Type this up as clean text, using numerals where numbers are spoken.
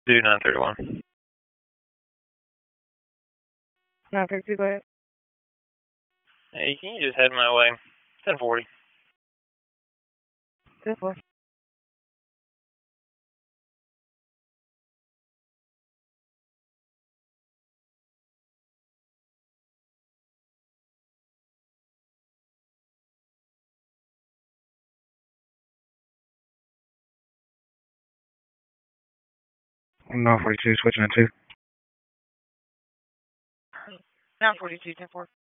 Do 931. 932, go ahead. Hey, can you just head my way? 1040. 10-4. No, 42, switching at 2. 942, 10-4.